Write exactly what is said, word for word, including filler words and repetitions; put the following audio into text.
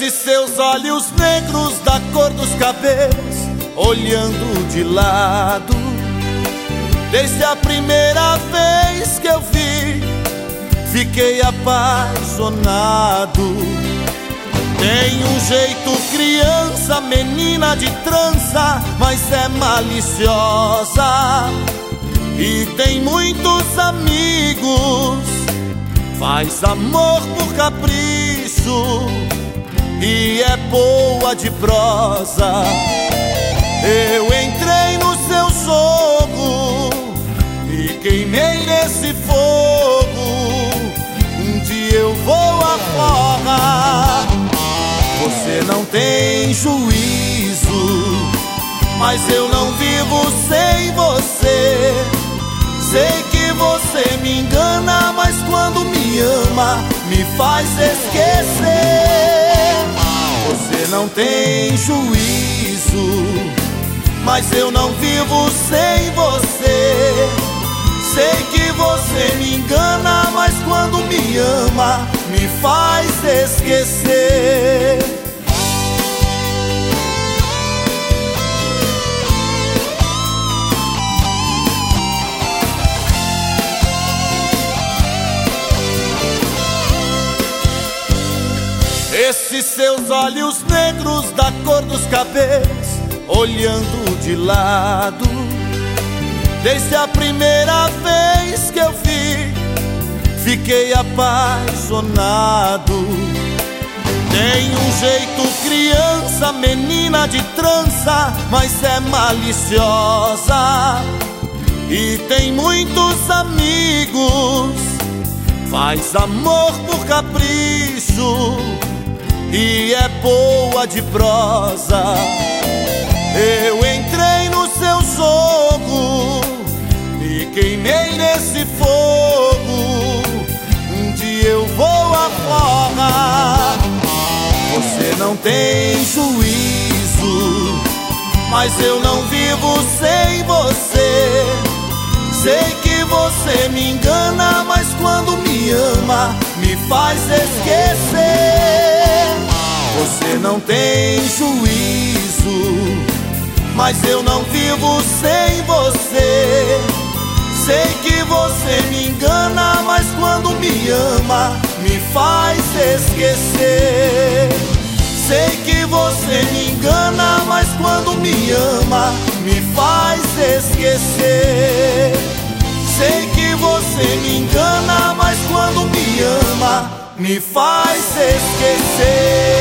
Esses seus olhos negros da cor dos cabelos, olhando de lado. Desde a primeira vez que eu vi, fiquei apaixonado. Tem um jeito criança, menina de trança, mas é maliciosa. E tem muitos amigos, faz amor por capricho e é boa de prosa. Eu entrei no seu jogo e queimei nesse fogo. Um dia eu vou afora. Você não tem juízo, mas eu não vivo sem você. Sei que você me engana, mas quando me ama, me faz esquecer. Você não tem juízo, mas eu não vivo sem você. Sei que você me engana, mas quando me ama, me faz esquecer. Esses seus olhos negros da cor dos cabelos, olhando de lado. Desde a primeira vez que eu vi, fiquei apaixonado. Tem um jeito criança, menina de trança, mas é maliciosa. E tem muitos amigos, faz amor por capricho e é boa de prosa. Eu entrei no seu jogo e queimei nesse fogo. Um dia eu vou afora. Você não tem juízo, mas eu não vivo sem você. Sei que você me engana, mas quando me ama, me faz esquecer. Você não tem juízo, mas eu não vivo sem você. Sei que você me engana, mas quando me ama, me faz esquecer. Sei que você me engana, mas quando me ama, me faz esquecer. Sei que você me engana, mas quando me ama, me faz esquecer.